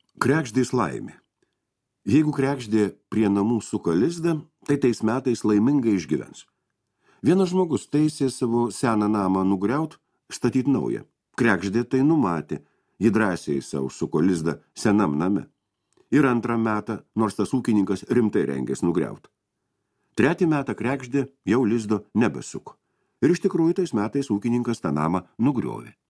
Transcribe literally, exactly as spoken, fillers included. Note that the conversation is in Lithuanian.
Kregždės laimė. Jeigu kregždė prie namų suka lizdą, tai tais metais laimingai išgyvens. Vienas žmogus taisė savo seną namą nugriaut, statyt naują. Kregždė tai numatė, ji drąsiai savo suko lizdą senam name. Ir antrą metą, nors tas ūkininkas rimtai rengės nugriaut. Tretį metą kregždė jau lizdo nebesuko. Ir iš tikrųjų tais metais ūkininkas tą namą nugriovė.